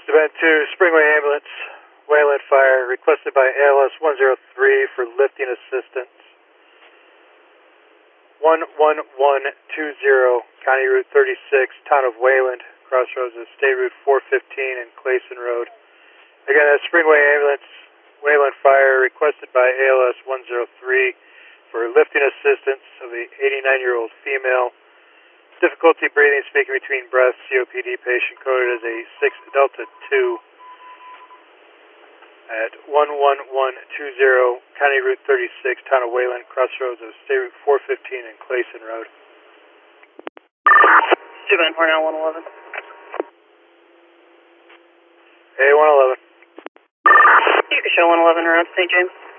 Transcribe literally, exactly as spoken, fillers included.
Event two, Springway Ambulance, Wayland Fire, requested by A L S one zero three for lifting assistance. one one one two zero, County Route thirty-six, Town of Wayland, crossroads of State Route four fifteen and Clayson Road. Again, that's Springway Ambulance, Wayland Fire, requested by A L S one zero three for lifting assistance of the eighty-nine-year-old female. Difficulty breathing, speaking between breaths, C O P D patient coded as a six Delta two at one one one two zero, County Route thirty-six, Town of Wayland, crossroads of State Route four fifteen and Clayson Road. Event four now one eleven. A one eleven. You can show one eleven around Saint James.